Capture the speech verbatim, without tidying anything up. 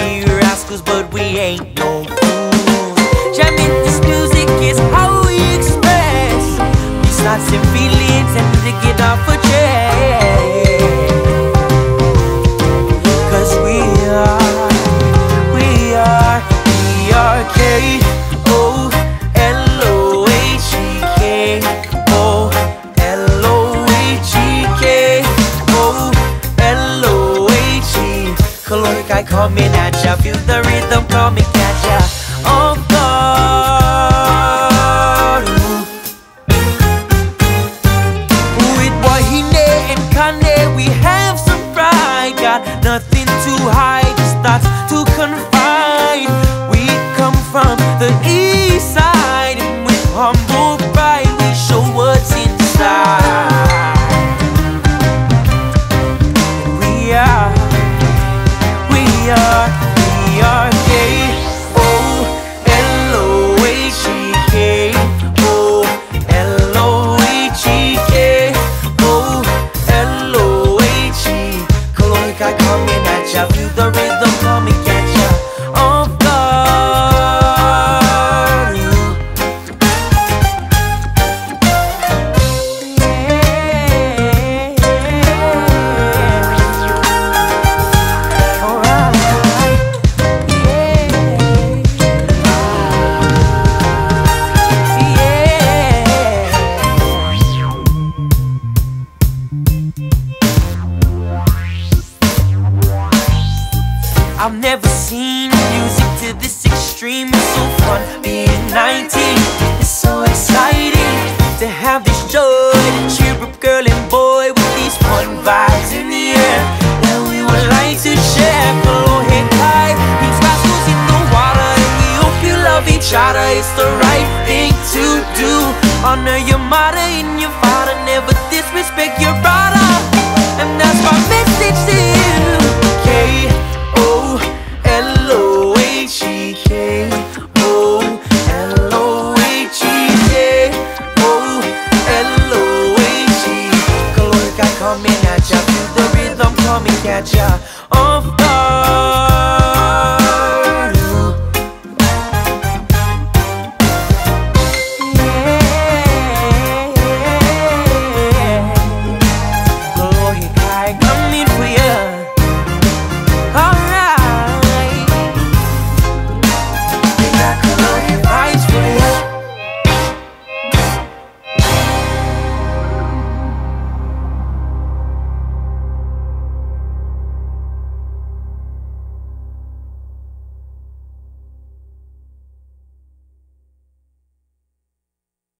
be rascals, but we ain't no fools. Jamming this music is how we express these thoughts and feelings and to get off a track. Cause we are, we are, we are K O L O H E K O L O H E K O L O H E. Kaloric, I coming at ya, feel the rhythm coming at ya. Oh God, with Wahine and Kane, we have some pride. Got nothing to hide, just thoughts to confide. We come from the east side, and with humble pride, we show what's inside. We are, we are, we are K O L O H E K O L O H E K O L O H E. Kaloric, I coming at ya, feel the rhythm coming at ya. Oh God, yeah. Alright, I've never seen music to this extreme. It's so fun being nineteen. It's so exciting to have this joy to cheer up girl and boy with these fun vibes in the air that we would like to share. Hello, hey, hi, these rascals in the water, and we hope you love each other. It's the right thing to do. Honor your mother and your father, never disrespect your brother, and that's my